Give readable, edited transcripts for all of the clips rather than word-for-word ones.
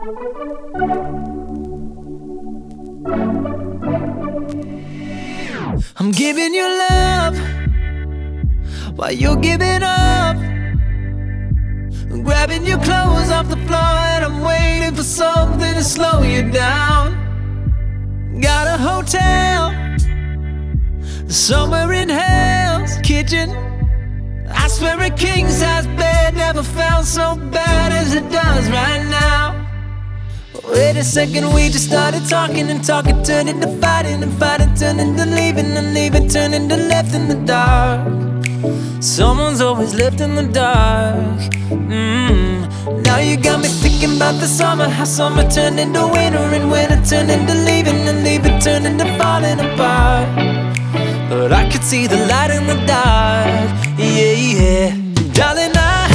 I'm giving you love while you're giving up. I'm grabbing your clothes off the floor and I'm waiting for something to slow you down. Got a hotel somewhere in Hell's Kitchen. I swear a king-size bed never felt so bad as it does right now. Wait a second, we just started talking, and talking turned into fighting, and fighting turned into leaving, and leaving turned into left in the dark. Someone's always left in the dark. Now you got me thinking about the summer, how summer turned into winter, and winter turned into leaving, and leaving turned into falling apart. But I could see the light in the dark, yeah, yeah. Darling, I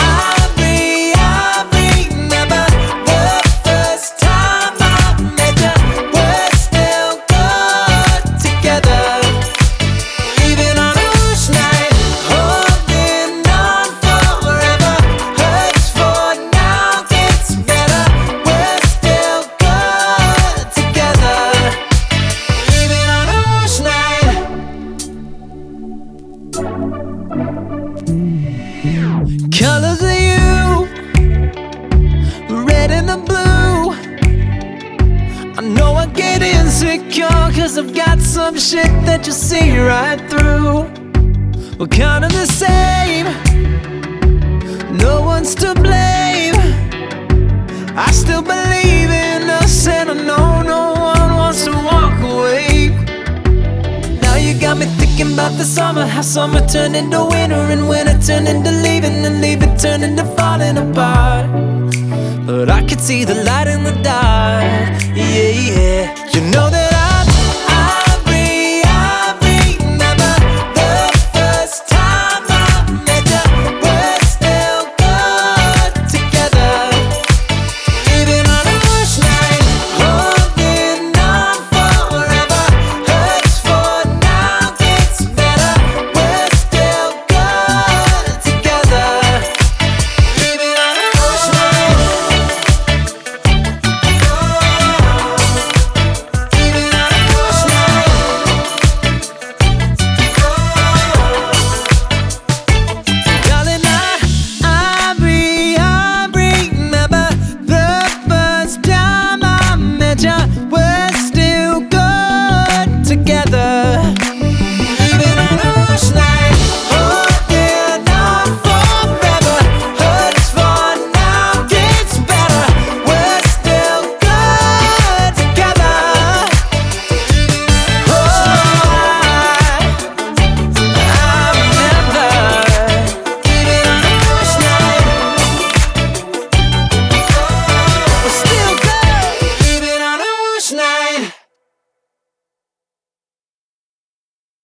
remember the first time I met you. We're still good together, even on a rush night, holding on forever. Hurts for now, gets better. We're still good together, even on a rush night. Colors of you, red and the blue. I know I get insecure, cause I've got some shit that you see right through. We're kind of the same, no one's to blame. I still believe in us, and I know no one wants to walk away. Now you got me thinking about the summer, how summer turned into winter, and winter turned into leaving, and leaving turned into falling apart. But I could see the light in the dark, yeah, yeah. You know that